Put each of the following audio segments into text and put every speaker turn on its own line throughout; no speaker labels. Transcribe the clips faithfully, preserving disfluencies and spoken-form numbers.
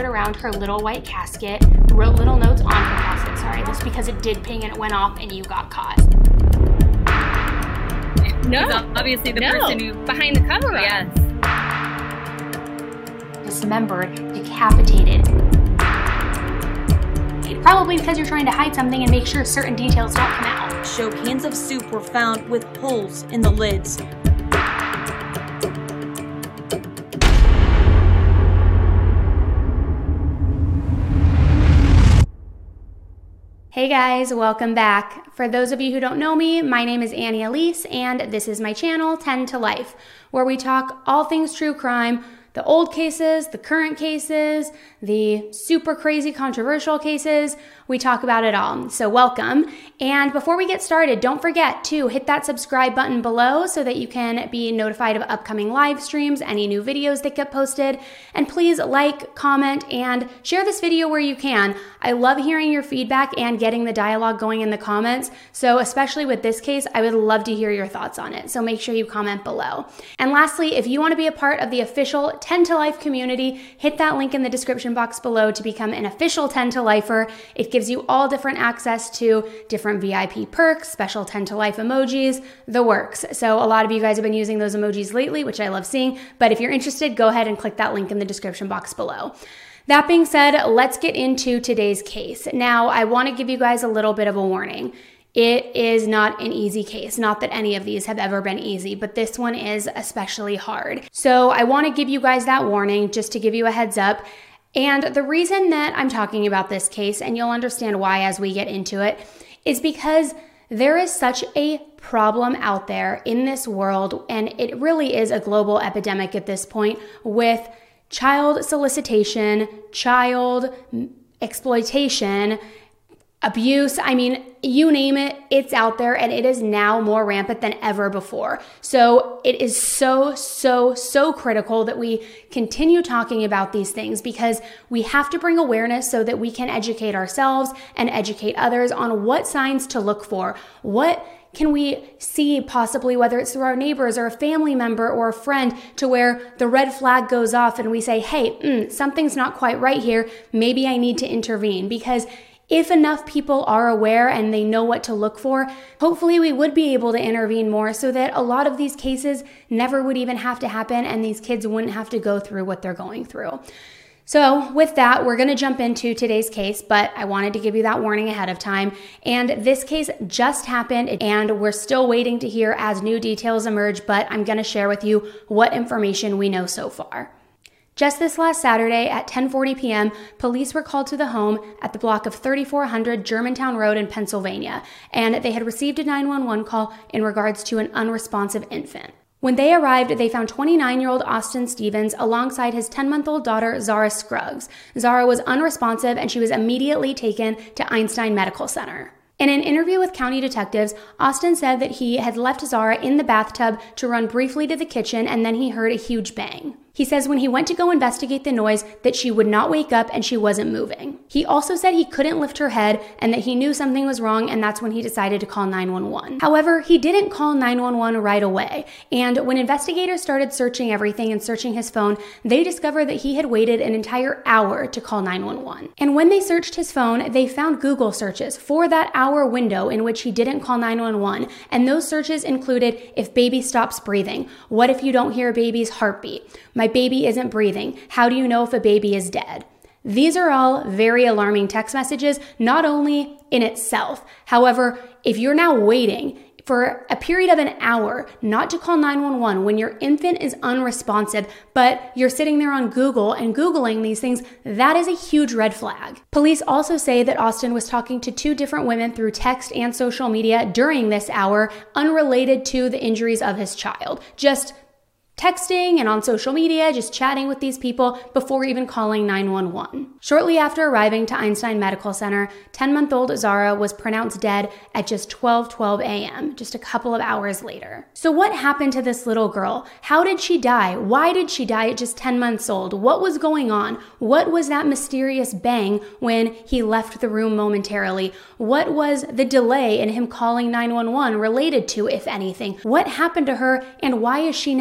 gathered around her little white casket, wrote little notes on her casket. Sorry, this is because it did ping and it went off and you got caught.
No, obviously the
no.
person who
behind the cover up.
Yes.
Dismembered, decapitated. Probably because you're trying to hide something and make sure certain details don't come out.
Show cans of soup were found with holes in the lids.
Hey guys, welcome back. For those of you who don't know me, my name is Annie Elise, and this is my channel, ten to Life, where we talk all things true crime, the old cases, the current cases, the super crazy controversial cases. We talk about it all. So welcome. And before we get started, don't forget to hit that subscribe button below so that you can be notified of upcoming live streams, any new videos that get posted. And please like, comment, and share this video where you can. I love hearing your feedback and getting the dialogue going in the comments. So especially with this case, I would love to hear your thoughts on it. So make sure you comment below. And lastly, if you want to be a part of the official ten to Life community, hit that link in the description box below to become an official ten to Lifer. It gives you all different access to different V I P perks, special ten to Life emojis, the works. So a lot of you guys have been using those emojis lately, which I love seeing. But if you're interested, go ahead and click that link in the description box below. That being said, let's get into today's case. Now, I want to give you guys a little bit of a warning. It is not an easy case. Not that any of these have ever been easy, but this one is especially hard. So I want to give you guys that warning just to give you a heads up. And the reason that I'm talking about this case, and you'll understand why as we get into it, is because there is such a problem out there in this world, and it really is a global epidemic at this point, with child solicitation, child exploitation, abuse. I mean, you name it, it's out there, and it is now more rampant than ever before. So it is so, so, so critical that we continue talking about these things, because we have to bring awareness so that we can educate ourselves and educate others on what signs to look for. What can we see possibly, whether it's through our neighbors or a family member or a friend, to where the red flag goes off and we say, hey, mm, something's not quite right here. Maybe I need to intervene. Because if enough people are aware and they know what to look for, hopefully we would be able to intervene more so that a lot of these cases never would even have to happen and these kids wouldn't have to go through what they're going through. So with that, we're going to jump into today's case, but I wanted to give you that warning ahead of time. And this case just happened, and we're still waiting to hear as new details emerge, but I'm going to share with you what information we know so far. Just this last Saturday at ten forty p m, police were called to the home at the block of thirty-four hundred Germantown Road in Pennsylvania, and they had received a nine one one call in regards to an unresponsive infant. When they arrived, they found twenty-nine-year-old Austin Stevens alongside his ten-month-old daughter, Zara Scruggs. Zara was unresponsive, and she was immediately taken to Einstein Medical Center. In an interview with county detectives, Austin said that he had left Zara in the bathtub to run briefly to the kitchen, and then he heard a huge bang. He says when he went to go investigate the noise that she would not wake up and she wasn't moving. He also said he couldn't lift her head and that he knew something was wrong, and that's when he decided to call nine one one. However, he didn't call nine one one right away, and when investigators started searching everything and searching his phone, they discovered that he had waited an entire hour to call nine one one. And when they searched his phone, they found Google searches for that hour window in which he didn't call nine one one, and those searches included if baby stops breathing, what if you don't hear a baby's heartbeat, my baby isn't breathing, how do you know if a baby is dead? These are all very alarming text messages, not only in itself. However, if you're now waiting for a period of an hour not to call nine one one when your infant is unresponsive, but you're sitting there on Google and Googling these things, that is a huge red flag. Police also say that Austin was talking to two different women through text and social media during this hour, unrelated to the injuries of his child. Just texting and on social media, just chatting with these people before even calling nine one one. Shortly after arriving to Einstein Medical Center, ten-month-old Zara was pronounced dead at just twelve twelve a m, just a couple of hours later. So what happened to this little girl? How did she die? Why did she die at just ten months old? What was going on? What was that mysterious bang when he left the room momentarily? What was the delay in him calling nine one one related to, if anything? What happened to her, and why is she now dead?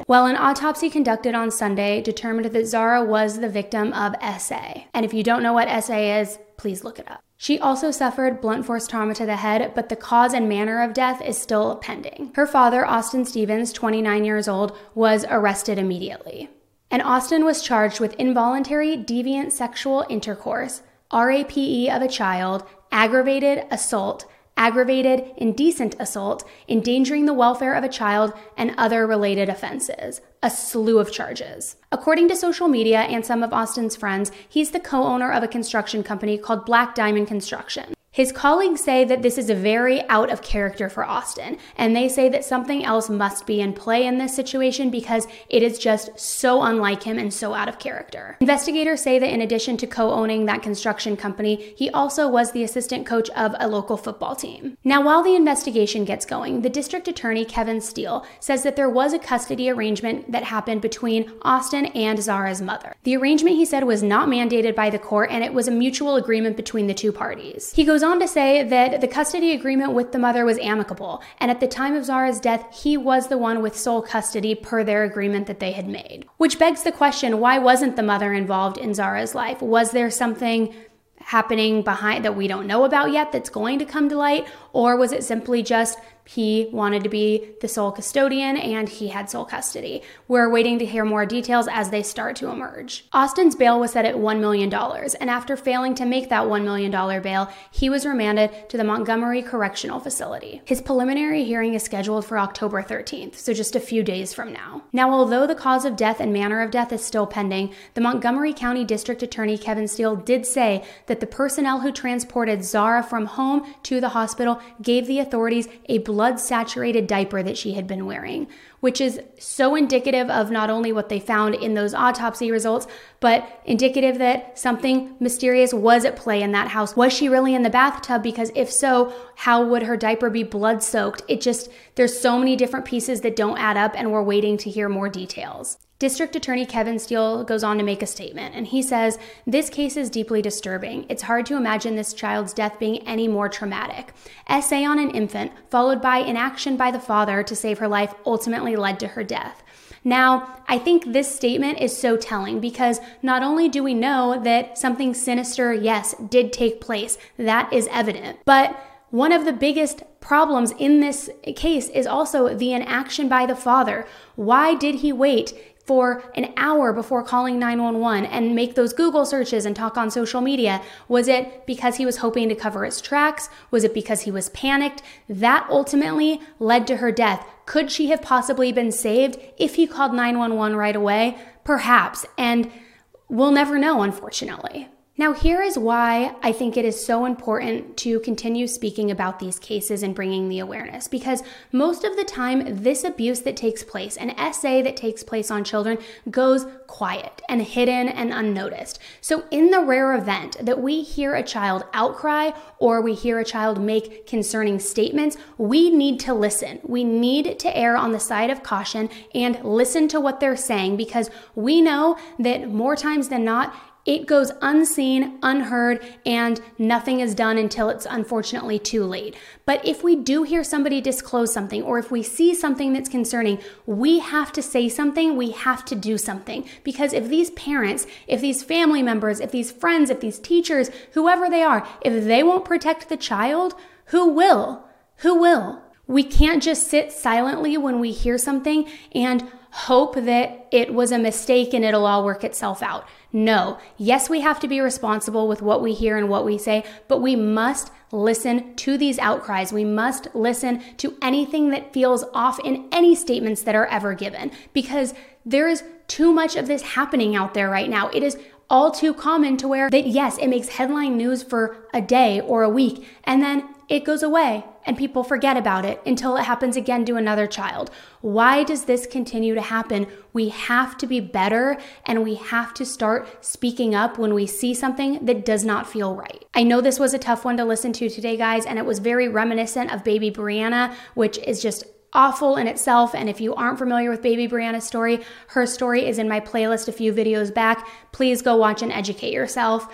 head. Well, an autopsy conducted on Sunday determined that Zara was the victim of S A. And if you don't know what S A is, please look it up. She also suffered blunt force trauma to the head, but the cause and manner of death is still pending. Her father, Austin Stevens, twenty-nine years old, was arrested immediately. And Austin was charged with involuntary deviant sexual intercourse, rape of a child, aggravated assault, aggravated indecent assault, endangering the welfare of a child, and other related offenses. A slew of charges. According to social media and some of Austin's friends, he's the co-owner of a construction company called Black Diamond Construction. His colleagues say that this is very out of character for Austin, and they say that something else must be in play in this situation because it is just so unlike him and so out of character. Investigators say that in addition to co-owning that construction company, he also was the assistant coach of a local football team. Now, while the investigation gets going, the district attorney, Kevin Steele, says that there was a custody arrangement that happened between Austin and Zara's mother. The arrangement, he said, was not mandated by the court, and it was a mutual agreement between the two parties. He goes on to say that the custody agreement with the mother was amicable, and at the time of Zara's death, he was the one with sole custody per their agreement that they had made. Which begs the question, why wasn't the mother involved in Zara's life? Was there something happening behind that we don't know about yet that's going to come to light, or was it simply just he wanted to be the sole custodian and he had sole custody? We're waiting to hear more details as they start to emerge. Austin's bail was set at one million dollars, and after failing to make that one million dollars bail, he was remanded to the Montgomery Correctional Facility. His preliminary hearing is scheduled for October thirteenth, so just a few days from now. Now, although the cause of death and manner of death is still pending, the Montgomery County District Attorney Kevin Steele did say that the personnel who transported Zara from home to the hospital gave the authorities a blood-saturated diaper that she had been wearing, which is so indicative of not only what they found in those autopsy results, but indicative that something mysterious was at play in that house. Was she really in the bathtub? Because if so, how would her diaper be blood-soaked? It just, there's so many different pieces that don't add up, and we're waiting to hear more details. District Attorney Kevin Steele goes on to make a statement, and he says, "This case is deeply disturbing. It's hard to imagine this child's death being any more traumatic. S A on an infant, followed by inaction by the father to save her life, ultimately led to her death." Now, I think this statement is so telling because not only do we know that something sinister, yes, did take place, that is evident, but one of the biggest problems in this case is also the inaction by the father. Why did he wait for an hour before calling nine one one and make those Google searches and talk on social media? Was it because he was hoping to cover his tracks? Was it because he was panicked? That ultimately led to her death. Could she have possibly been saved if he called nine one one right away? Perhaps, and we'll never know, unfortunately. Now, here is why I think it is so important to continue speaking about these cases and bringing the awareness, because most of the time, this abuse that takes place, an S A that takes place on children, goes quiet and hidden and unnoticed. So in the rare event that we hear a child outcry or we hear a child make concerning statements, we need to listen. We need to err on the side of caution and listen to what they're saying, because we know that more times than not, it goes unseen, unheard, and nothing is done until it's unfortunately too late. But if we do hear somebody disclose something, or if we see something that's concerning, we have to say something, we have to do something. Because if these parents, if these family members, if these friends, if these teachers, whoever they are, if they won't protect the child, who will? Who will? We can't just sit silently when we hear something and hope that it was a mistake and it'll all work itself out. No. Yes, we have to be responsible with what we hear and what we say, but we must listen to these outcries. We must listen to anything that feels off in any statements that are ever given, because there is too much of this happening out there right now. It is all too common to where that, yes, it makes headline news for a day or a week, and then it goes away and people forget about it until it happens again to another child. Why does this continue to happen? We have to be better, and we have to start speaking up when we see something that does not feel right. I know this was a tough one to listen to today, guys, and it was very reminiscent of baby Brianna, which is just awful in itself. And if you aren't familiar with baby Brianna's story, her story is in my playlist a few videos back. Please go watch and educate yourself.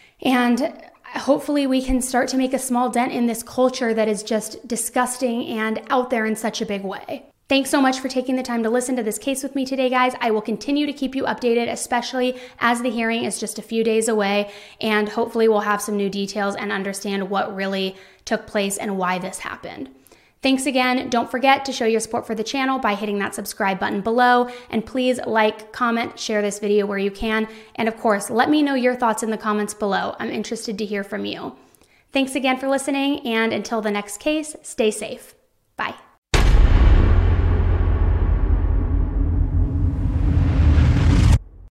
And hopefully we can start to make a small dent in this culture that is just disgusting and out there in such a big way. Thanks so much for taking the time to listen to this case with me today, guys. I will continue to keep you updated, especially as the hearing is just a few days away, and hopefully we'll have some new details and understand what really took place and why this happened. Thanks again. Don't forget to show your support for the channel by hitting that subscribe button below, and please like, comment, share this video where you can, and of course, let me know your thoughts in the comments below. I'm interested to hear from you. Thanks again for listening, and until the next case, stay safe. Bye.